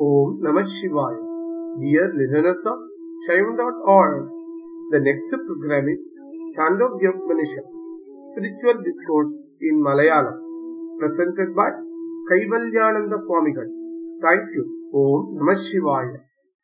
Om Namah Shivaya. Dear listeners of Shaivam.org, the next program is Chandogya Upanishad, Spiritual Discourse in Malayalam, presented by Kaivalyananda Swamigal. Thank you. Om Namah Shivaya.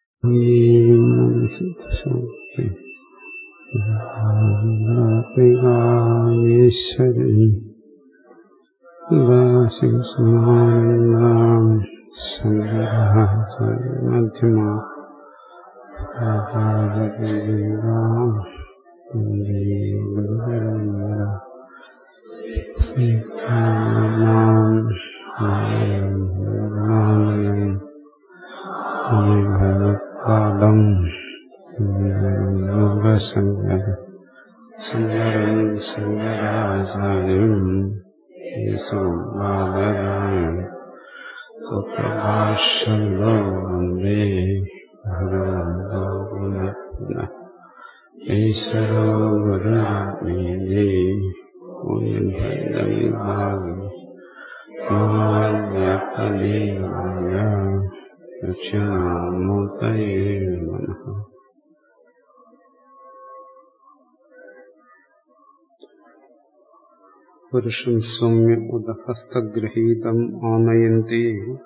പുരുഷം Soumya ഉദഹസ്തഗൃഹീതം ആനയന്തി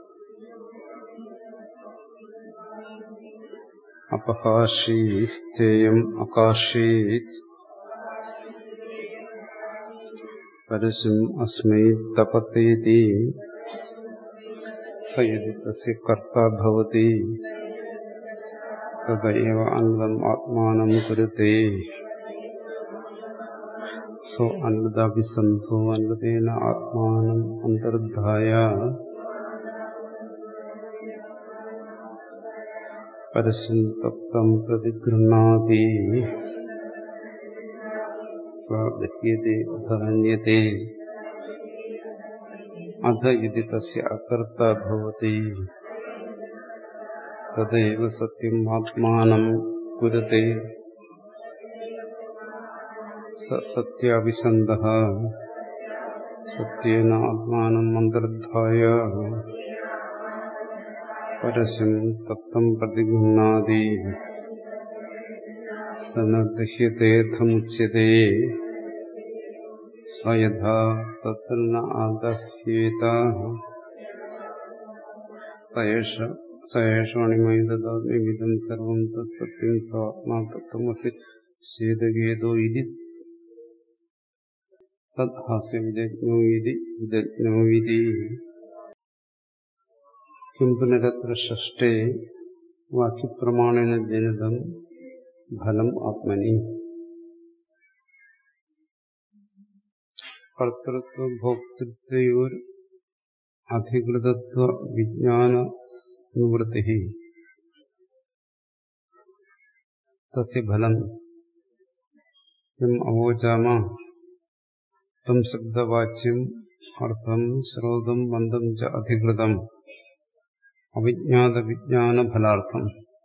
അപഹാഷീസ്തേയം അകാശീത് പരശും അസ്മൈ തപതേതി സ യദി തസ്യ കർത്താ ഭവതി തദൈവ അനന്തം ആത്മാനം കുരുതേ so അനൃതാഭിസന്ധോ അനൃതേന ആത്മാനം അന്തർധായ പരസ്യം തപ്തം പ്രതിഗൃഹ്ണാതി സ്വദഹ്യതേ അധന്യതേ അധ യദി തസ്യ അകർത്താ ഭവതി തദൈവ സത്യം ആത്മാനം കുരുതേ സത്യാഭിസന്ധഃ സത്യേന ആത്മാനം അന്തർധായ പരസ്യം തപ്തം പ്രതിഗൃഹ്ണാതി സനദഹ്യതേഥമുച്യതേ സ യഥാ തത്ര ന ആദഹ്യേത സയേഷാണിമയി ദദാത്മ്യമിദം സർവം തത്സത്യം സ്വാത്മാ തത്വമസി ചേതകേതോ ഇതി തദ്ഹാസ്യവിദജ്ഞോയിതി കിം പുനരത്ര ഷഷ്ടേ വാക്യപ്രമാണേന ജനിതം ഫലം ആത്മനി. കർത്തൃത്വ ഭോക്തൃത്വയോർ അധികൃതത്വ വിജ്ഞാന നിവൃത്തി തസ്യ ഫലം കിം അവോചാമ തം ശബ്ദവാച്യം അർത്ഥം ശ്രോതം മന്ദം ച അധികൃതം അവിജ്ഞാത വിജ്ഞാന ഫലാർത്ഥം.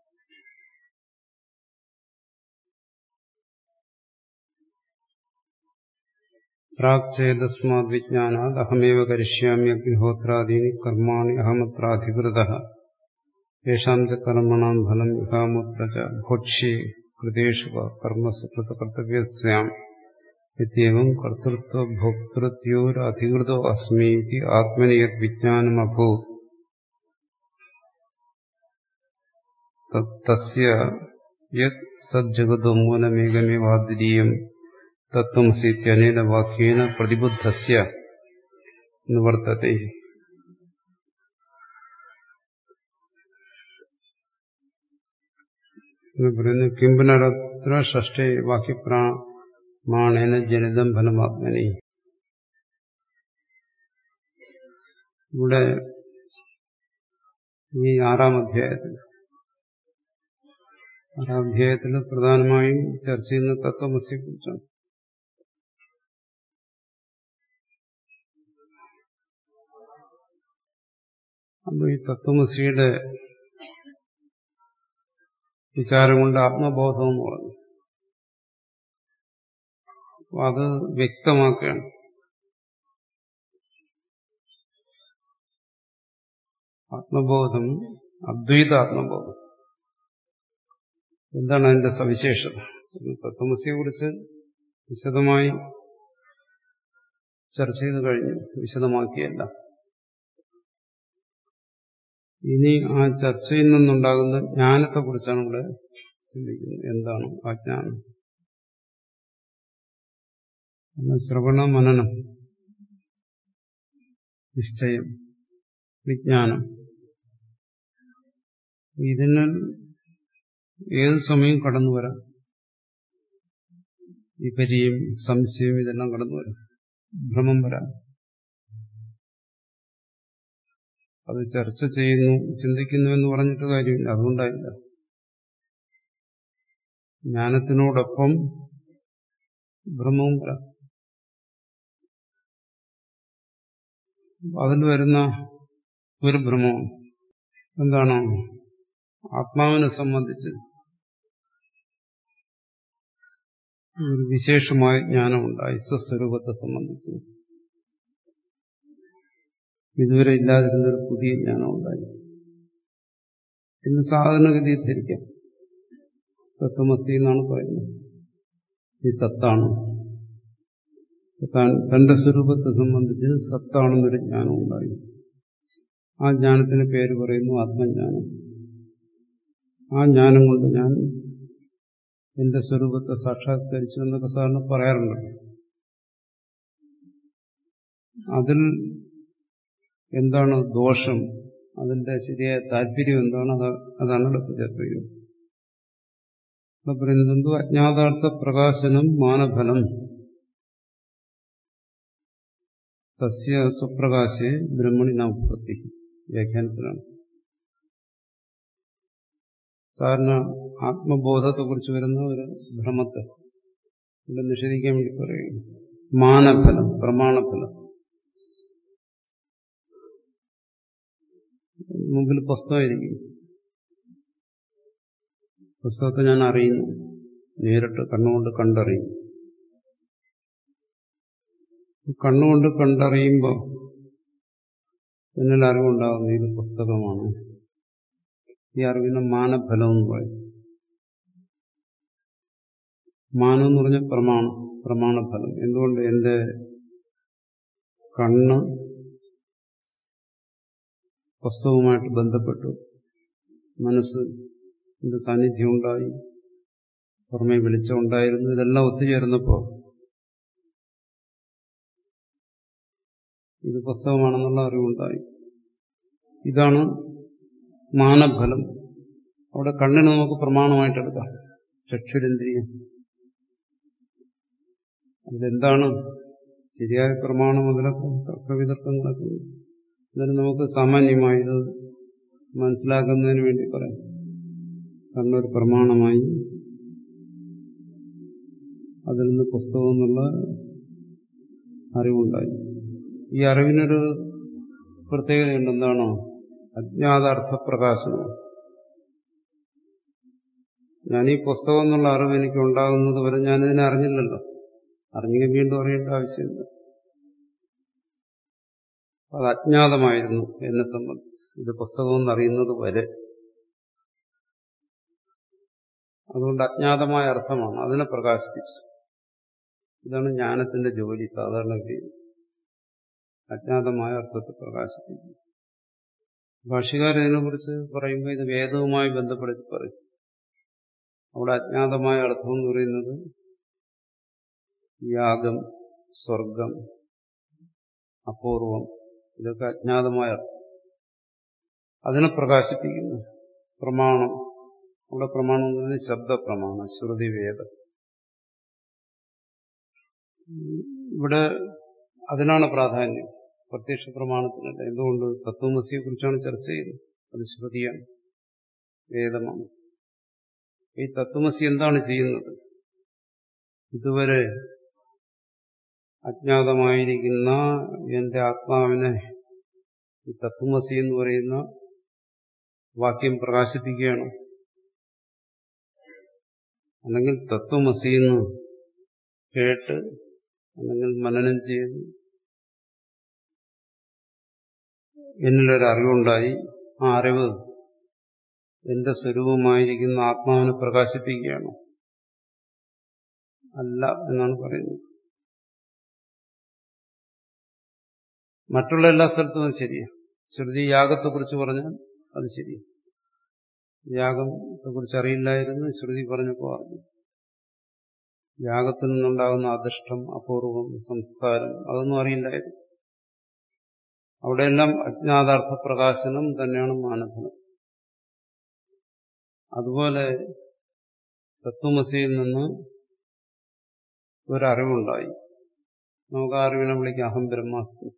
പ്രാക്ചേതസ്മാദ് വിജ്ഞാനാദ് അഹമേവ കരിഷ്യാമി അഗ്നിഹോത്രാദീനി കർമാണി അഹമത്രാധികൃതഃ യേഷാം ച കർമ്മണാം ഫലം ഇഹാമുത്ര ച ഭോക്ഷ്യേ കൃതേഷു കർമ്മസു കൃതകർത്തവ്യസ്യാം ഇത്യവം കർത്തൃത്വ ഭോക്തൃത്യോരധികൃതോ അസ്മി ഇതി ആത്മനി യത് വിജ്ഞാനമഭൂത് തസ്യ യത് സജ്ജഗതോ മൂലമേകമേവാദ്വിതീയം തത്വമസി ഇത്യനേന വാക്യേന പ്രതിബുദ്ധസ്യ നിവർത്തതേ. പറയുന്നു കിം പുനരത്ര ഷഷ്ടേ വാക്യപ്രമാണേന ജനിതം ഫലമാത്മനി. ഇവിടെ ഈ ആറാം അധ്യായത്തിൽ പ്രധാനമായും ചർച്ച ചെയ്യുന്ന തത്വമസിയെ കുറിച്ചാണ്. അപ്പോൾ ഈ തത്വമസിയുടെ വിചാരം കൊണ്ട് ആത്മബോധം എന്ന് പറഞ്ഞു. അപ്പോൾ അത് വ്യക്തമാക്കുകയാണ്. ആത്മബോധം അദ്വൈത ആത്മബോധം. എന്താണ് അതിന്റെ സവിശേഷത? തത്വമസിയെക്കുറിച്ച് വിശദമായി ചർച്ച ചെയ്ത് കഴിഞ്ഞു, വിശദമാക്കിയല്ല. ഇനി ആ ചർച്ചയിൽ നിന്നുണ്ടാകുന്ന ജ്ഞാനത്തെക്കുറിച്ചാണ് ഇവിടെ ചിന്തിക്കുന്നത്. എന്താണ് ആ ജ്ഞാനം? ശ്രവണ മനനം, നിശ്ചയം, വിജ്ഞാനം. ഇതിന് ഏത് സമയം കടന്നു വരാം. വിപര്യം, സംശയം ഇതെല്ലാം കടന്നു വരാം. ഭ്രമം വരാം. അത് ചർച്ച ചെയ്യുന്നു, ചിന്തിക്കുന്നു എന്ന് പറഞ്ഞിട്ട് കാര്യമില്ല. അതുകൊണ്ടായില്ല. ജ്ഞാനത്തിനോടൊപ്പം ഭ്രമവും വരാം. അതിൽ വരുന്ന ഒരു ഭ്രമം എന്താണ്? ആത്മാവിനെ സംബന്ധിച്ച് ഒരു വിശേഷമായ ജ്ഞാനമുണ്ടായി. സ്വസ്വരൂപത്തെ സംബന്ധിച്ച് ഇതുവരെ ഇല്ലാതിരുന്നൊരു പുതിയ ജ്ഞാനമുണ്ടായി എന്ന് സാധാരണഗതിയിൽ ധരിക്കാം. തത്വമസി എന്നാണ് പറയുന്നത്. ഈ സത്താണ്, തന്റെ സ്വരൂപത്തെ സംബന്ധിച്ച് സത്താണെന്നൊരു ജ്ഞാനം ഉണ്ടായി. ആ ജ്ഞാനത്തിന് പേര് പറയുന്നു ആത്മജ്ഞാനം. ആ ജ്ഞാനം കൊണ്ട് ഞാൻ എന്റെ സ്വരൂപത്തെ സാക്ഷാത്കരിച്ചു എന്നൊക്കെ സാധാരണ പറയാറുണ്ട്. അതിൽ എന്താണ് ദോഷം, അതിന്റെ ശരിയായ താല്പര്യം എന്താണ്, അതാണ് ഇവിടെ ചർച്ച ചെയ്യുന്നത്. പറയുന്നത് അജ്ഞാതാർത്ഥ പ്രകാശനം മാനഫലം തസ്യ സ്വപ്രകാശേ ബ്രഹ്മണി നാമപ്രതി. വ്യാഖ്യാനത്തിലാണ്. സാധാരണ ആത്മബോധത്തെക്കുറിച്ച് വരുന്ന ഒരു ഭ്രമത്തെ ഇവിടെ നിഷേധിക്കാൻ വേണ്ടി പറയുന്നു. മാനഫലം, പ്രമാണഫലം. മുമ്പിൽ പുസ്തകമായിരിക്കും. പുസ്തകത്തെ ഞാൻ അറിയുന്നു, നേരിട്ട് കണ്ണുകൊണ്ട് കണ്ടറിയുന്നു. കണ്ണുകൊണ്ട് കണ്ടറിയുമ്പോൾ എന്നിൽ അറിവുണ്ടാകുന്നു, ഇത് പുസ്തകമാണ്. ഈ അറിവിന് മാനഫലം എന്ന് പറയും. മാനം എന്ന് പറഞ്ഞാൽ പ്രമാണം, പ്രമാണഫലം. എന്തുകൊണ്ട്? എന്റെ കണ്ണ് പുസ്തകവുമായിട്ട് ബന്ധപ്പെട്ടു, മനസ്സ് എന്റെ സാന്നിധ്യം ഉണ്ടായി, പുറമേ വെളിച്ചം ഉണ്ടായിരുന്നു. ഇതെല്ലാം ഒത്തുചേർന്നപ്പോൾ ഇത് പുസ്തകമാണെന്നുള്ള അറിവുണ്ടായി. ഇതാണ് മാനഫലം. അവിടെ കണ്ണിന് നമുക്ക് പ്രമാണമായിട്ടെടുക്കാം. ചക്ഷുരേന്ദ്രിയം. അതെന്താണ് ശരിയായ പ്രമാണം? അതിലൊക്കെ തർക്കവിതർക്കങ്ങളൊക്കെ. എന്നാലും നമുക്ക് സാമാന്യമായി ഇത് മനസ്സിലാക്കുന്നതിന് വേണ്ടി പറയാം. കണ്ണൊരു പ്രമാണമായി, അതിൽ നിന്ന് പുസ്തകം എന്നുള്ള അറിവുണ്ടായി. ഈ അറിവിനൊരു പ്രത്യേകതയുണ്ട്. എന്താണോ? അജ്ഞാതാർത്ഥപ്രകാശനം. ഞാനീ പുസ്തകം എന്നുള്ള അറിവ് എനിക്ക് ഉണ്ടാകുന്നത് വരെ ഞാനിതിനെ അറിഞ്ഞില്ലല്ലോ. അറിഞ്ഞെങ്കിൽ വീണ്ടും അറിയേണ്ട ആവശ്യമില്ല. അത് അജ്ഞാതമായിരുന്നു എന്നെ സംബന്ധിച്ച്. ഇത് പുസ്തകമെന്ന് അറിയുന്നത് വരെ. അതുകൊണ്ട് അജ്ഞാതമായ അർത്ഥമാണ്, അതിനെ പ്രകാശിപ്പിച്ചു. ഇതാണ് ജ്ഞാനത്തിന്റെ ജോലി. സാധാരണഗതിയിൽ അജ്ഞാതമായ അർത്ഥത്തെ പ്രകാശിപ്പിക്കും. ഭാഷ്യകാരൻ ഇതിനെക്കുറിച്ച് പറയുമ്പോൾ ഇത് വേദവുമായി ബന്ധപ്പെടുത്തി പറയും. അവിടെ അജ്ഞാതമായ അർത്ഥം എന്ന് പറയുന്നത് യാഗം, സ്വർഗം, അപൂർവം, ഇതൊക്കെ അജ്ഞാതമായ അർത്ഥം. അതിനെ പ്രകാശിപ്പിക്കുന്നു. പ്രമാണം, അവിടെ പ്രമാണം എന്ന് പറയുന്നത് ശബ്ദപ്രമാണം, ശ്രുതി, വേദം. ഇവിടെ അതിനാണ് പ്രാധാന്യം, പ്രത്യക്ഷ പ്രമാണത്തിനല്ല. എന്തുകൊണ്ട്? തത്വമസിയെ കുറിച്ചാണ് ചർച്ച ചെയ്യുന്നത്. അത് ശ്രുതിയാണ്, വേദമാണ്. ഈ തത്വമസി എന്താണ് ചെയ്യുന്നത്? ഇതുവരെ അജ്ഞാതമായിരിക്കുന്ന എന്റെ ആത്മാവിനെ ഈ തത്വമസി എന്ന് പറയുന്ന വാക്യം പ്രകാശിപ്പിക്കുകയാണ്. അല്ലെങ്കിൽ തത്വമസി എന്ന് കേട്ട് അല്ലെങ്കിൽ മനനം ചെയ്ത് എന്നിലൊരു അറിവുണ്ടായി. ആ അറിവ് എന്റെ സ്വരൂപമായിരിക്കുന്ന ആത്മാവിനെ പ്രകാശിപ്പിക്കുകയാണോ? അല്ല എന്നാണ് പറയുന്നത്. മറ്റുള്ള എല്ലാ സ്ഥലത്തും അത് ശരിയാണ്. ശ്രുതി യാഗത്തെക്കുറിച്ച് പറഞ്ഞാൽ അത് ശരിയാണ്. യാഗത്തെക്കുറിച്ച് അറിയില്ലായിരുന്നു, ശ്രുതി പറഞ്ഞപ്പോൾ അറിഞ്ഞു. യാഗത്തിൽ നിന്നുണ്ടാകുന്ന അദൃഷ്ടം, അപൂർവം, സംസ്കാരം അതൊന്നും അറിയില്ലായിരുന്നു. അവിടെയെല്ലാം അജ്ഞാതാർത്ഥ പ്രകാശനം തന്നെയാണ് മാനധനം. അതുപോലെ തത്വമസിയിൽ നിന്ന് ഒരറിവുണ്ടായി. നമുക്ക് ആ അറിവിനെ വിളിക്കാം അഹം ബ്രഹ്മാസ്മി.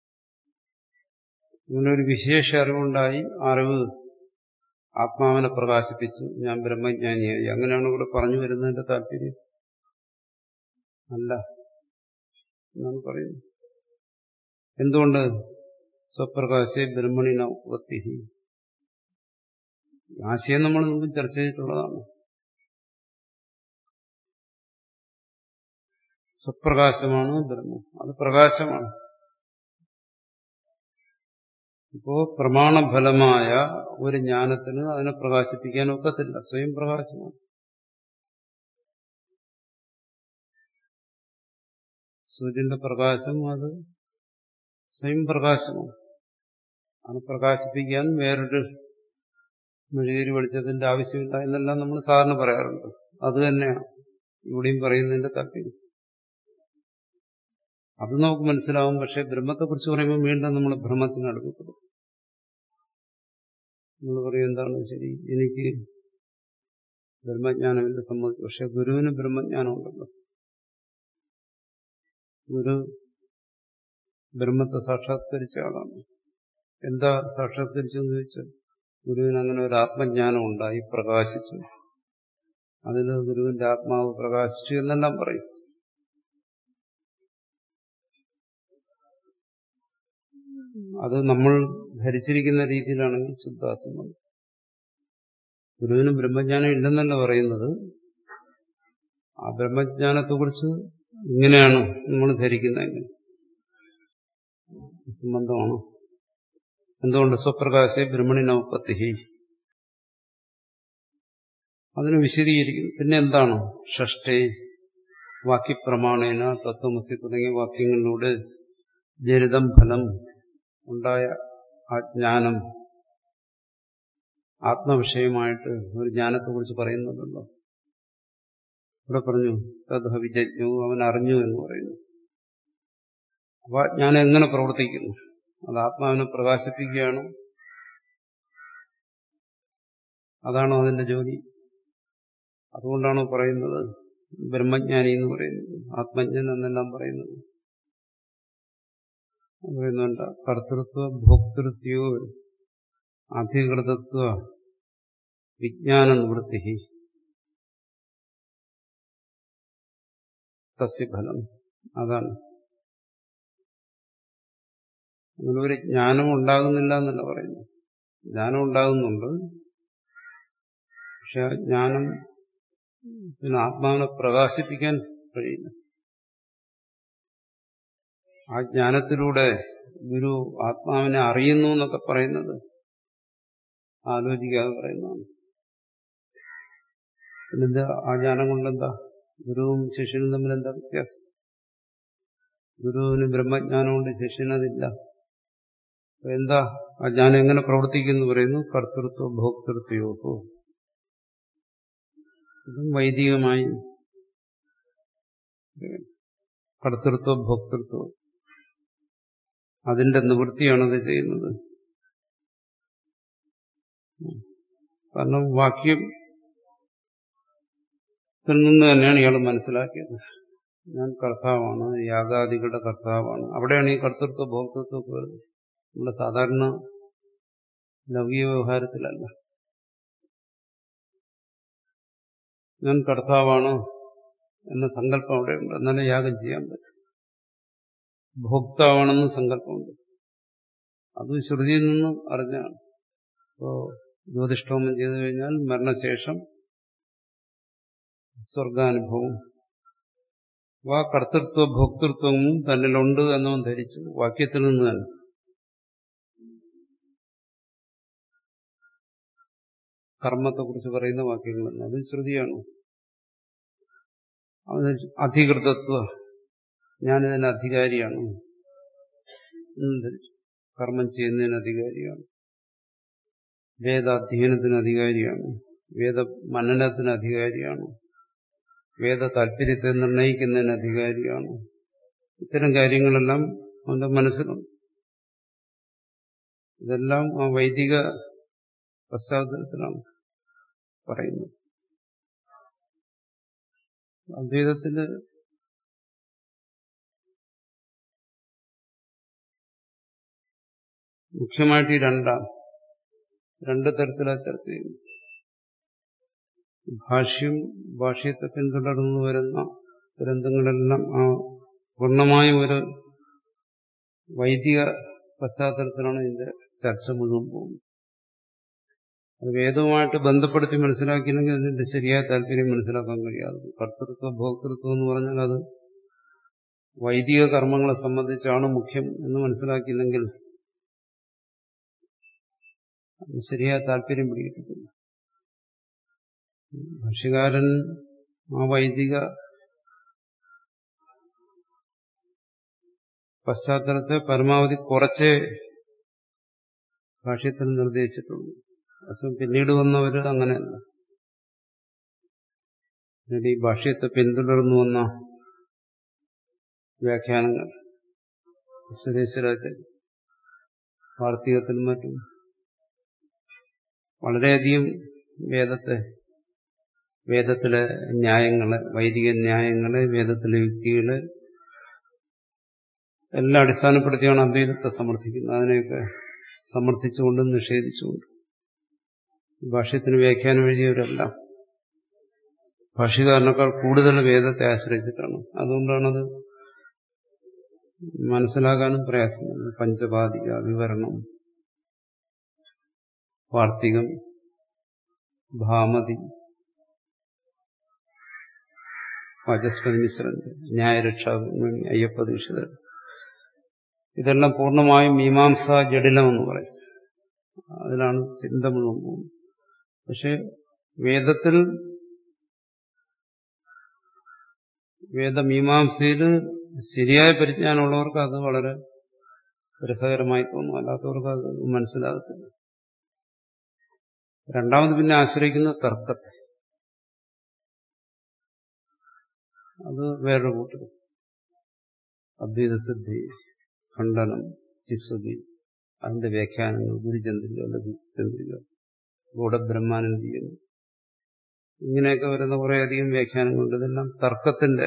ഇങ്ങനെ ഒരു വിശേഷ അറിവുണ്ടായി. അറിവ് ആത്മാവിനെ പ്രകാശിപ്പിച്ചു, ഞാൻ ബ്രഹ്മജ്ഞാനിയായി. അങ്ങനെയാണ് ഇവിടെ പറഞ്ഞു വരുന്നതിന്റെ താല്പര്യം. അല്ല എന്നാണ് പറയുന്നത്. എന്തുകൊണ്ട്? സ്വപ്രകാശേ ബ്രഹ്മണി നവത്തി. ആശയം നമ്മൾ മുമ്പ് ചർച്ച ചെയ്തിട്ടുള്ളതാണ്. സ്വപ്രകാശമാണ് ബ്രഹ്മം, അത് പ്രകാശമാണ്. ഇപ്പോ പ്രമാണഫലമായ ഒരു ജ്ഞാനത്തിന് അതിനെ പ്രകാശിപ്പിക്കാൻ ഒക്കത്തില്ല, സ്വയം പ്രകാശമാണ്. സൂര്യന്റെ പ്രകാശം അത് സ്വയം പ്രകാശമാണ്. അത് പ്രകാശിപ്പിക്കാൻ വേറൊരു മെഴുകുതിരി വെളിച്ചത്തിന്റെ ആവശ്യമില്ല എന്നെല്ലാം നമ്മൾ സാധാരണ പറയാറുണ്ട്. അത് തന്നെയാണ് ഇവിടെയും പറയുന്നതിന്റെ താല്പര്യം. അത് നമുക്ക് മനസ്സിലാവും. പക്ഷെ ബ്രഹ്മത്തെക്കുറിച്ച് പറയുമ്പോൾ വീണ്ടും നമ്മൾ ഭ്രമത്തിന് അടുക്കപ്പെടും. നമ്മൾ പറയും എന്താണ് ശരി, എനിക്ക് ബ്രഹ്മജ്ഞാനമില്ല സമ്മതിച്ചു. പക്ഷെ ഗുരുവിന് ബ്രഹ്മജ്ഞാനം ഉണ്ടല്ലോ. ഗുരു ബ്രഹ്മത്തെ സാക്ഷാത്കരിച്ച ആളാണ്. എന്താ സാക്ഷാത്കരിച്ചെന്ന് ചോദിച്ചാൽ ഗുരുവിന് അങ്ങനെ ഒരു ആത്മജ്ഞാനം ഉണ്ടായി, പ്രകാശിച്ചു. അതിന് ഗുരുവിന്റെ ആത്മാവ് പ്രകാശിച്ചു എന്നെല്ലാം പറയും. അത് നമ്മൾ ധരിച്ചിരിക്കുന്ന രീതിയിലാണെങ്കിൽ ശുദ്ധാത്മ. ഗുരുവിന് ബ്രഹ്മജ്ഞാനം ഇല്ലെന്നല്ല പറയുന്നത്. ആ ബ്രഹ്മജ്ഞാനത്തെക്കുറിച്ച് ഇങ്ങനെയാണ് നമ്മൾ ധരിക്കുന്നതെങ്കിൽ സംബന്ധമാണ്. എന്തുകൊണ്ട്? സ്വപ്രകാശേ ബ്രഹ്മണി നവപത്തി. അതിന് വിശദീകരിക്കുന്നു. പിന്നെ എന്താണ്? ഷഷ്ടേ വാക്യപ്രമാണേന തത്വമസി തുടങ്ങിയ വാക്യങ്ങളിലൂടെ ജനിതം ഫലം ഉണ്ടായ ആ ജ്ഞാനം ആത്മവിഷയമായിട്ട് ഒരു ജ്ഞാനത്തെക്കുറിച്ച് പറയുന്നുണ്ടല്ലോ. ഇവിടെ പറഞ്ഞു തദ്ഹ വിജജ്ഞു, അവൻ അറിഞ്ഞു എന്ന് പറയുന്നു. അപ്പൊ ആ ജ്ഞാനം എങ്ങനെ പ്രവർത്തിക്കുന്നു? അത് ആത്മാവിനെ പ്രകാശിപ്പിക്കുകയാണ്. അതാണോ അതിന്റെ ജോലി? അതുകൊണ്ടാണോ പറയുന്നത് ബ്രഹ്മജ്ഞാനി എന്ന് പറയുന്നത്, ആത്മജ്ഞൻ എന്നെല്ലാം പറയുന്നത്? പറയുന്നുണ്ട് കർത്തൃത്വ ഭോക്തൃത്വ അധികൃതത്വ വിജ്ഞാന നിവൃത്തി തസ്യഫലം. അതാണ്. അങ്ങനെ ഒരു ജ്ഞാനം ഉണ്ടാകുന്നില്ല എന്നല്ല പറയുന്നു. ജ്ഞാനം ഉണ്ടാകുന്നുണ്ട്. പക്ഷെ ആ ജ്ഞാനം പിന്നെ ആത്മാവിനെ പ്രകാശിപ്പിക്കാൻ കഴിയില്ല. ആ ജ്ഞാനത്തിലൂടെ ഗുരു ആത്മാവിനെ അറിയുന്നു എന്നൊക്കെ പറയുന്നത് ആലോചിക്കാതെ പറയുന്നതാണ്. പിന്നെന്താ ആ ജ്ഞാനം കൊണ്ടെന്താ? ഗുരുവും ശിഷ്യനും തമ്മിൽ എന്താ വ്യത്യാസം? ഗുരുവിന് ബ്രഹ്മജ്ഞാനമുണ്ട്, ശിഷ്യനതില്ല. എന്താ ആ ജ്ഞാനം എങ്ങനെ പ്രവർത്തിക്കുന്നു പറയുന്നു? കർത്തൃത്വ ഭോക്തൃത്വയോ. ഇതും വൈദികമായി കർത്തൃത്വ ഭോക്തൃത്വം അതിന്റെ നിവൃത്തിയാണത് ചെയ്യുന്നത്. കാരണം വാക്യത്തിൽ നിന്ന് തന്നെയാണ് ഇയാൾ മനസ്സിലാക്കിയത്. ഞാൻ കർത്താവാണ്, യാഗാദികളുടെ കർത്താവാണ്. അവിടെയാണ് ഈ കർത്തൃത്വ ഭോക്തൃത്വം വരുന്നത്. നമ്മുടെ സാധാരണ ലൗകിക വ്യവഹാരത്തിലല്ല. ഞാൻ കർത്താവാണ് എന്ന സങ്കല്പം അവിടെയുണ്ട്. എന്നാലേ യാഗം ചെയ്യാൻ പറ്റും. ഭോക്താവാണെന്ന് സങ്കല്പമുണ്ട്. അത് ശ്രുതിയിൽ നിന്നും അറിഞ്ഞാണ്. ഇപ്പോ ജ്യോതിഷ്ഠോമം ചെയ്തു കഴിഞ്ഞാൽ മരണശേഷം സ്വർഗാനുഭവം. ആ കർത്തൃത്വ ഭോക്തൃത്വവും തന്നിലുണ്ട് എന്നവൻ ധരിച്ചു വാക്യത്തിൽ നിന്ന് തന്നെ. കർമ്മത്തെക്കുറിച്ച് പറയുന്ന വാക്യങ്ങളല്ല, അത് ശ്രുതിയാണ്. അത് അധികൃതത്വ, ഞാനിതിന് അധികാരിയാണ്, കർമ്മം ചെയ്യുന്നതിന് അധികാരിയാണ്, വേദാധ്യയനത്തിന് അധികാരിയാണ്, വേദ മനനത്തിന് അധികാരിയാണ്, വേദ താല്പര്യത്തെ നിർണയിക്കുന്നതിന് അധികാരിയാണ്. ഇത്തരം കാര്യങ്ങളെല്ലാം അവന്റെ മനസ്സിലുണ്ട്. ഇതെല്ലാം ആ വൈദിക പശ്ചാത്തലത്തിലാണ് പറയുന്നത്. അദ്വൈതത്തില് മുഖ്യമായിട്ട് ഈ രണ്ട് തരത്തിലാണ് ചർച്ച ചെയ്യുന്നത്. ഭാഷ്യത്തെ പിന്തുടർന്നു വരുന്ന ഗ്രന്ഥങ്ങളെല്ലാം ആ പൂർണ്ണമായും ഒരു വൈദിക പശ്ചാത്തലത്തിലാണ് ഇതിന്റെ ചർച്ച മുഴുവൻ പോകുന്നത്. അത് വേദവുമായിട്ട് ബന്ധപ്പെടുത്തി മനസ്സിലാക്കിയില്ലെങ്കിൽ അതിന്റെ ശരിയായ താല്പര്യം മനസ്സിലാക്കാൻ കഴിയാതെ. കർത്തൃത്വം ഭോക്തൃത്വം എന്ന് പറഞ്ഞാൽ അത് വൈദിക കർമ്മങ്ങളെ സംബന്ധിച്ചാണ് മുഖ്യം എന്ന് മനസ്സിലാക്കിയില്ലെങ്കിൽ ശരിയായ താല്പര്യം പിടികിട്ടില്ല. ഭാഷ്യകാരൻ ആ വൈദിക പശ്ചാത്തലത്തെ പരമാവധി കുറച്ചേ ഭാഷ്യത്തിൽ നിർദ്ദേശിച്ചിട്ടുള്ളൂ. പക്ഷെ പിന്നീട് വന്നവര് അങ്ങനെയല്ല. ഈ ഭാഷ്യത്തെ പിന്തുടർന്നു വന്ന വ്യാഖ്യാനങ്ങൾ സുരേശ്വരാചാര്യ വാർത്തികത്തിലും മറ്റും വളരെയധികം വേദത്തിലെ ന്യായങ്ങളെ, വൈദിക ന്യായങ്ങളെ, വേദത്തിലെ യുക്തികളെ എല്ലാം അടിസ്ഥാനപ്പെടുത്തിയാണ് അദ്വൈതത്തെ സമർത്ഥിക്കുന്നത്. അതിനെയൊക്കെ സമർത്ഥിച്ചുകൊണ്ടും നിഷേധിച്ചുകൊണ്ടും ഭാഷ്യത്തിന് വ്യാഖ്യാനം എഴുതിയവരെല്ലാം ഭാഷ്യകാരനേക്കാൾ കൂടുതൽ വേദത്തെ ആശ്രയിച്ചിട്ടാണ്. അതുകൊണ്ടാണത് മനസ്സിലാക്കാനും പ്രയാസമാണ്. പഞ്ചപാദിക, വിവരണം, വാർത്തികം, ഭാമതി, വാചസ്പതി മിശ്രന്റെ ന്യായരക്ഷാമണി, അയ്യപ്പ ദീക്ഷിതർ, ഇതെല്ലാം പൂർണ്ണമായും മീമാംസാ ജഡിലമെന്ന് പറയും. അതിലാണ് ചിന്ത മുഴുവൻ പോകുന്നത്. പക്ഷെ വേദത്തിൽ, വേദമീമാംസയിൽ ശരിയായ പരിജ്ഞാനമുള്ളവർക്ക് അത് വളരെ രസകരമായി തോന്നും, അല്ലാത്തവർക്ക് അത് മനസ്സിലാകത്തില്ല. രണ്ടാമത് പിന്നെ ആശ്രയിക്കുന്ന തർക്കത്തെ, അത് വേറൊരു കൂട്ടർ. അദ്വൈതസിദ്ധി, ഖണ്ഡനം, ചിസ്വതി, അതിന്റെ വ്യാഖ്യാനങ്ങൾ, ഗുരുചന്ദ്രിക, ലഘുചന്ദ്രിക, ഗൂഢബ്രഹ്മാനന്ദീയം, ഇങ്ങനെയൊക്കെ വരുന്ന കുറേയധികം വ്യാഖ്യാനങ്ങളുണ്ട്. ഇതെല്ലാം തർക്കത്തിന്റെ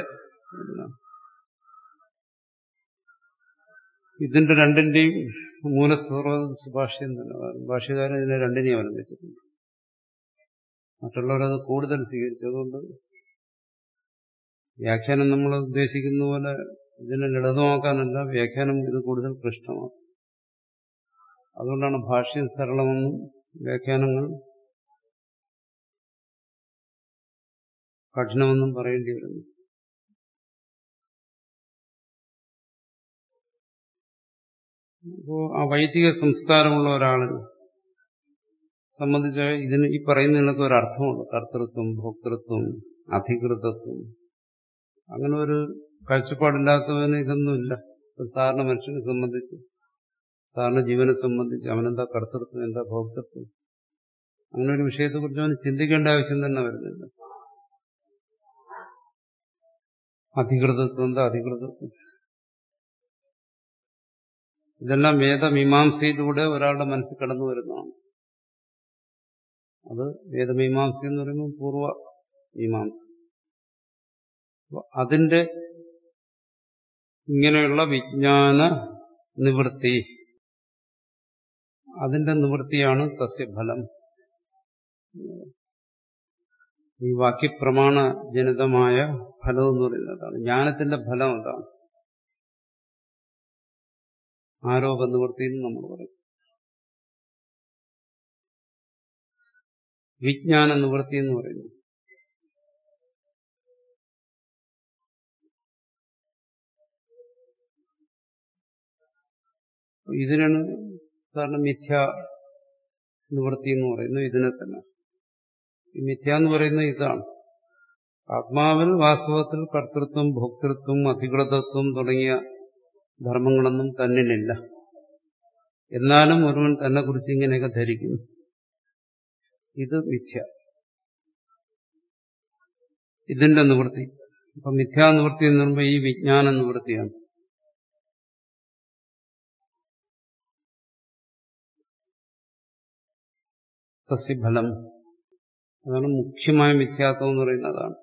ഇതിന്റെ രണ്ടിന്റെയും മൂലസ്രോതസ് ഭാഷ്യം തന്നെ. ഭാഷ്യകാരൻ ഇതിനെ രണ്ടിനെയും അവലംബിച്ചിട്ടുണ്ട്. മറ്റുള്ളവരത് കൂടുതൽ സ്വീകരിച്ചതുകൊണ്ട് വ്യാഖ്യാനം നമ്മൾ ഉദ്ദേശിക്കുന്ന പോലെ ഇതിനെ ലളിതമാക്കാനല്ല, വ്യാഖ്യാനം ഇത് കൂടുതൽ ക്ലിഷ്ടമാണ്. അതുകൊണ്ടാണ് ഭാഷ്യം സരളമെന്നും വ്യാഖ്യാനങ്ങൾ കഠിനമെന്നും പറയേണ്ടി വരുന്നു. അപ്പോ ആ വൈദിക സംസ്കാരമുള്ള ഒരാളിനെ സംബന്ധിച്ച് ഇതിന് ഈ പറയുന്നതിനൊക്കെ ഒരർത്ഥമുണ്ട്. കർത്തൃത്വം, ഭോക്തൃത്വം, അധികൃതത്വം, അങ്ങനെ ഒരു കാഴ്ചപ്പാടില്ലാത്തവന് ഇതൊന്നുമില്ല. സാധാരണ മനുഷ്യനെ സംബന്ധിച്ച്, സാധാരണ ജീവനെ സംബന്ധിച്ച് അവനെന്താ കർത്തൃത്വം, എന്താ ഭോക്തൃത്വം, അങ്ങനെ ഒരു വിഷയത്തെക്കുറിച്ച് അവന് ചിന്തിക്കേണ്ട ആവശ്യം തന്നെ വരുന്നില്ല. അധികൃതത്വം എന്താ അധികൃതത്വം, ഇതെല്ലാം വേദമീമാംസയിലൂടെ ഒരാളുടെ മനസ്സിൽ കടന്നു വരുന്നതാണ്. അത് വേദമീമാംസ എന്ന് പറയുമ്പോൾ പൂർവ്വ മീമാംസ. അതിന്റെ ഇങ്ങനെയുള്ള വിജ്ഞാന നിവൃത്തി, അതിന്റെ നിവൃത്തിയാണ് തസ്യഫലം. ഈ വാക്യപ്രമാണ ജനിതമായ ഫലം എന്ന് പറയുന്നതാണ്. ജ്ഞാനത്തിന്റെ ഫലം അതാണ്. ആരോപ നിവൃത്തി എന്ന് നമ്മൾ പറയും. വിജ്ഞാന നിവൃത്തി എന്ന് പറയുന്നു. ഇതിനാണ് സാധാരണ മിഥ്യാ നിവൃത്തി എന്ന് പറയുന്നത്. ഇതിനെ തന്നെ ഈ മിഥ്യ എന്ന് പറയുന്നത് ഇതാണ്. ആത്മാവിൽ വാസ്തവത്തിൽ കർത്തൃത്വം, ഭോക്തൃത്വം, അധികൃതത്വം തുടങ്ങിയ ധർമ്മങ്ങളൊന്നും തന്നിലില്ല. എന്നാലും ഒരുവൻ തന്നെ കുറിച്ച് ഇങ്ങനെയൊക്കെ ധരിക്കുന്നു. ഇത് മിഥ്യ, ഇതിന്റെ നിവൃത്തി. അപ്പൊ മിഥ്യാനിവൃത്തി എന്ന് പറയുമ്പോൾ ഈ വിജ്ഞാന നിവൃത്തിയാണ്. തസ്യഫലം, അതാണ് മുഖ്യമായ മിഥ്യാത്വം എന്ന് പറയുന്നതാണ്.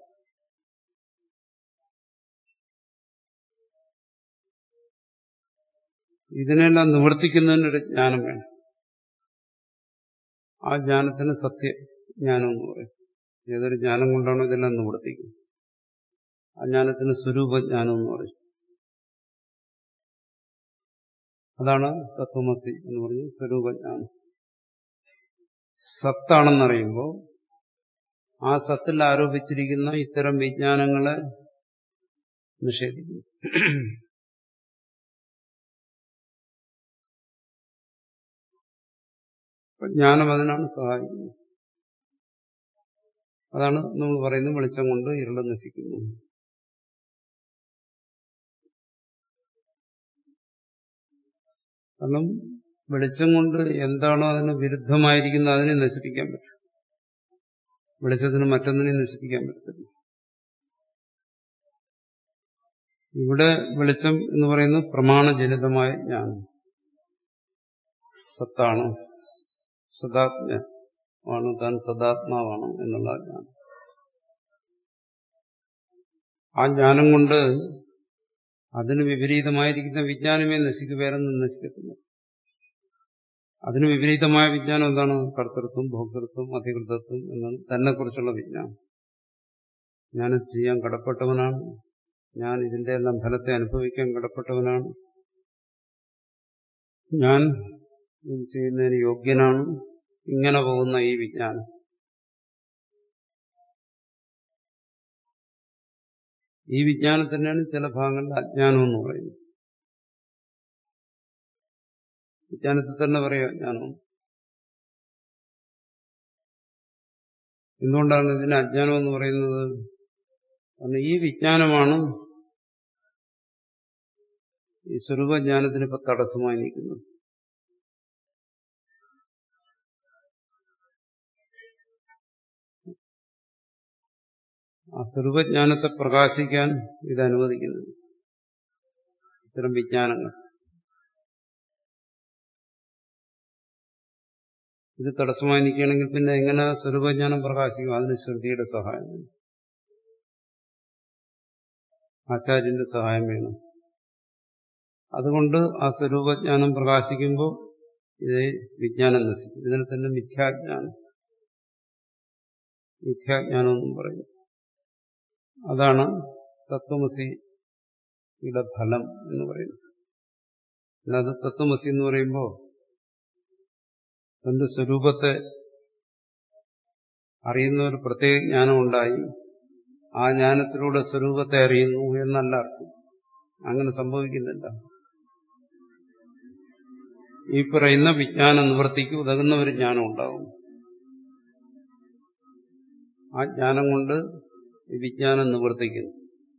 ഇതിനെല്ലാം നിവർത്തിക്കുന്നതിനൊരു ജ്ഞാനം വേണം. ആ ജ്ഞാനത്തിന് സത്യജ്ഞാനം എന്ന് പറയും. ഏതൊരു ജ്ഞാനം കൊണ്ടാണോ ഇതെല്ലാം നിവർത്തിക്കുന്നത്, ആ ജ്ഞാനത്തിന് സ്വരൂപജ്ഞാനം എന്ന് പറയും. അതാണ് തത്വമസി എന്ന് പറഞ്ഞ് സ്വരൂപജ്ഞാനം. സത്താണെന്നറിയുമ്പോൾ ആ സത്തിൽ ആരോപിച്ചിരിക്കുന്ന ഇത്തരം വിജ്ഞാനങ്ങളെ നിഷേധിക്കുന്നു. ജ്ഞാനം അതിനാണ് സഹായിക്കുന്നത്. അതാണ് നമ്മൾ പറയുന്നത് വെളിച്ചം കൊണ്ട് ഇരുള് നശിക്കുന്നു. കാരണം വെളിച്ചം കൊണ്ട് എന്താണോ അതിന് വിരുദ്ധമായിരിക്കുന്നത് അതിനെ നശിപ്പിക്കാൻ പറ്റും. വെളിച്ചത്തിന് മറ്റൊന്നിനെ നശിപ്പിക്കാൻ പറ്റത്തില്ല. ഇവിടെ വെളിച്ചം എന്ന് പറയുന്നത് പ്രമാണജനിതമായ ജ്ഞാനം. സത്താണ്, സദാത്മയാണ്, താൻ സദാത്മാവാണ് എന്നുള്ള ജ്ഞാനം. ആ ജ്ഞാനം കൊണ്ട് അതിന് വിപരീതമായിരിക്കുന്ന വിജ്ഞാനമേ നശിക്കു, വേറൊന്നും നശിക്കത്തില്ല. അതിന് വിപരീതമായ വിജ്ഞാനം എന്താണ്? കർത്തൃത്വം, ഭോക്തൃത്വം, അധികൃതത്വം എന്നാണ് തന്നെ കുറിച്ചുള്ള വിജ്ഞാനം. ഞാനത് ചെയ്യാൻ കടപ്പെട്ടവനാണ്, ഞാൻ ഇതിന്റെ എല്ലാം ഫലത്തെ അനുഭവിക്കാൻ കടപ്പെട്ടവനാണ്, ഞാൻ ഇത് ചെയ്യുന്നതിന് യോഗ്യനാണ്, ഇങ്ങനെ പോകുന്ന ഈ വിജ്ഞാനം. ഈ വിജ്ഞാനത്തിനാണ് ചില ഭാഗങ്ങളിൽ അജ്ഞാനം എന്ന് പറയുന്നത്. വിജ്ഞാനത്തിൽ തന്നെ പറയാം അജ്ഞാനം. എന്തുകൊണ്ടാണ് ഇതിന് അജ്ഞാനം എന്ന് പറയുന്നത്? കാരണം ഈ വിജ്ഞാനമാണ് ഈ സ്വരൂപജ്ഞാനത്തിന് ഇപ്പൊ തടസ്സമായി നിൽക്കുന്നത്. ആ സ്വരൂപജ്ഞാനത്തെ പ്രകാശിക്കാൻ ഇത് അനുവദിക്കുന്നുണ്ട്, ഇത്തരം വിജ്ഞാനങ്ങൾ. ഇത് തടസ്സമായി നിൽക്കുകയാണെങ്കിൽ പിന്നെ എങ്ങനെ സ്വരൂപജ്ഞാനം പ്രകാശിക്കും? അതിന് ശ്രുതിയുടെ സഹായം വേണം, ആചാര്യന്റെ സഹായം വേണം. അതുകൊണ്ട് ആ സ്വരൂപജ്ഞാനം പ്രകാശിക്കുമ്പോൾ ഇത് വിജ്ഞാനം നശിക്കും. ഇതിനെ തന്നെ മിഥ്യാജ്ഞാനം, മിഥ്യാജ്ഞാനം എന്നും പറയും. അതാണ് തത്വമസിയുടെ ഫലം എന്ന് പറയുന്നത്. അല്ലാതെ തത്വമസി എന്ന് പറയുമ്പോൾ തന്റെ സ്വരൂപത്തെ അറിയുന്ന ഒരു പ്രത്യേക ജ്ഞാനം ഉണ്ടായി, ആ ജ്ഞാനത്തിലൂടെ സ്വരൂപത്തെ അറിയുന്നു എന്നല്ല അർത്ഥം. അങ്ങനെ സംഭവിക്കുന്നില്ല. ഈ പറയുന്ന വിജ്ഞാന നിവൃത്തിക്ക് ഉതകുന്ന ഒരു ജ്ഞാനം ഉണ്ടാകും. ആ ജ്ഞാനം കൊണ്ട് ഈ വിജ്ഞാനം നിവർത്തിക്കുന്നു.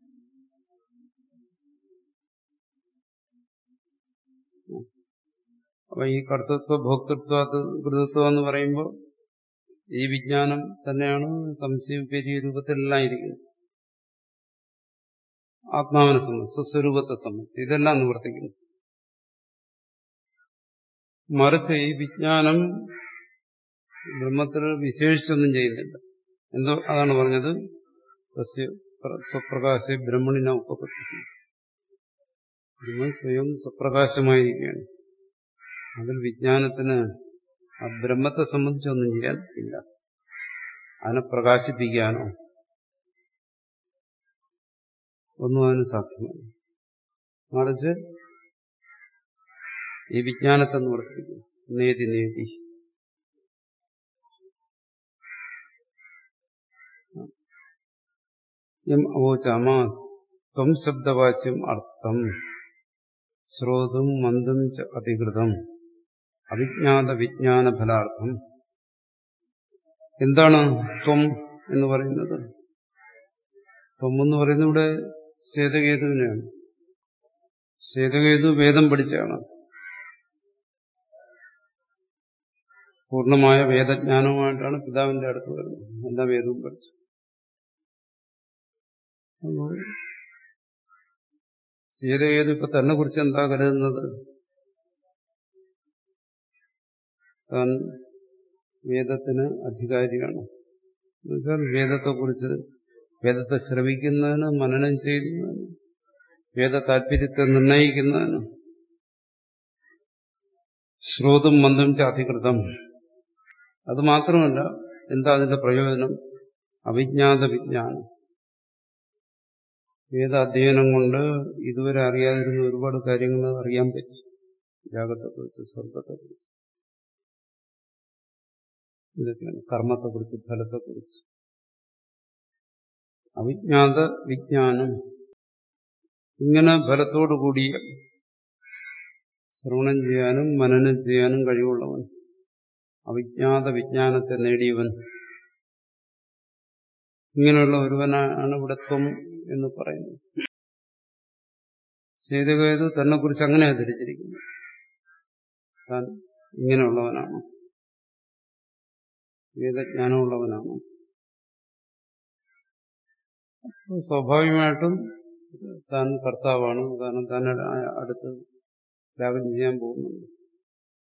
അപ്പൊ ഈ കർത്തൃത്വ, ഭോക്തൃത്വ, കൃതത്വം എന്ന് പറയുമ്പോൾ ഈ വിജ്ഞാനം തന്നെയാണ് സംശയപേരിയ രൂപത്തിലെല്ലാം ഇരിക്കുന്നത്. ആത്മാവിനെ സംബന്ധിച്ച്, സ്വസ്വരൂപത്തെ സംബന്ധിച്ച് ഇതെല്ലാം നിവർത്തിക്കുന്നു. മറിച്ച് ഈ വിജ്ഞാനം ബ്രഹ്മത്തിൽ വിശേഷിച്ചൊന്നും ചെയ്യുന്നില്ല. എന്തോ അതാണ് പറഞ്ഞത്, സ്വപ്രകാശ ബ്രഹ്മണിന ഉപപത്തി. ബ്രഹ്മം സ്വയം സ്വപ്രകാശമായിരിക്കുകയാണ്. അതിൽ വിജ്ഞാനത്തിന് ആ ബ്രഹ്മത്തെ സംബന്ധിച്ചൊന്നും ചെയ്യാൻ ഇല്ല. അതിനെ പ്രകാശിപ്പിക്കാനോ ഒന്നും അതിന് സാധ്യമല്ല. മറിച്ച് ഈ വിജ്ഞാനത്തെ നിവർത്തിപ്പിക്കും. നേതി നേതി യം അവോചാമ ത്വം ശബ്ദവാച്യം അർത്ഥം ശ്രോതും മന്ദം ച അധികൃതം അവിജ്ഞാത വിജ്ഞാന ഫലാർത്ഥം എന്താണ് ത്വം എന്ന് പറയുന്നത്? ത്വം എന്ന് പറയുന്നത് ഇവിടെ ശ്വേതകേതുവിനെയാണ്. ശ്വേതകേതു വേദം പഠിച്ചതാണ്. പൂർണ്ണമായ വേദജ്ഞാനവുമായിട്ടാണ് പിതാവിന്റെ അടുത്ത് വരുന്നത്. എല്ലാ വേദവും പഠിച്ചു. അപ്പോൾ ശ്വേതകേതു ഇപ്പൊ തന്നെ കുറിച്ച് എന്താ കരുതുന്നത്? താൻ വേദത്തിന് അധികാരിയാണ്. എന്നുവെച്ചാൽ വേദത്തെക്കുറിച്ച്, വേദത്തെ ശ്രവിക്കുന്നതിന്, മനനം ചെയ്യുന്നതിന്, വേദ താല്പര്യത്തെ നിർണയിക്കുന്നതിന് ശ്രോതും മന്ദം ചാധികൃതം. അത് മാത്രമല്ല, എന്താ അതിന്റെ പ്രയോജനം? അവിജ്ഞാത വിജ്ഞാനം. വേദാധ്യയനം കൊണ്ട് ഇതുവരെ അറിയാതിരുന്ന ഒരുപാട് കാര്യങ്ങൾ അറിയാൻ പറ്റി. ജാഗത്തെക്കുറിച്ച്, സ്വർഗത്തെക്കുറിച്ച്, ഇതൊക്കെയാണ്. കർമ്മത്തെക്കുറിച്ച്, ഫലത്തെക്കുറിച്ച്. അവിജ്ഞാത വിജ്ഞാനം. ഇങ്ങനെ ഫലത്തോടു കൂടിയ ശ്രവണം ചെയ്യാനും മനനം ചെയ്യാനും കഴിവുള്ളവൻ, അവിജ്ഞാത വിജ്ഞാനത്തെ നേടിയവൻ, ഇങ്ങനെയുള്ള ഒരുവനാണ് ഇവിടെ ത്വം എന്ന് പറയുന്നത്. ശ്വേതകേതു തന്നെ കുറിച്ച് അങ്ങനെയാണ് ധരിച്ചിരിക്കുന്നത്. താൻ ഇങ്ങനെയുള്ളവനാണ്, വേദജ്ഞാനമുള്ളവനാണ്. സ്വാഭാവികമായിട്ടും താൻ കർത്താവാണ്. കാരണം താൻ അടുത്ത് ത്യാഗം ചെയ്യാൻ പോകുന്നുണ്ട്.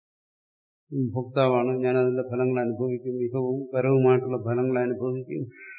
ഭോക്താവാണ്. ഞാനതിന്റെ ഫലങ്ങൾ അനുഭവിക്കും, മികവും പരവുമായിട്ടുള്ള ഫലങ്ങൾ അനുഭവിക്കും.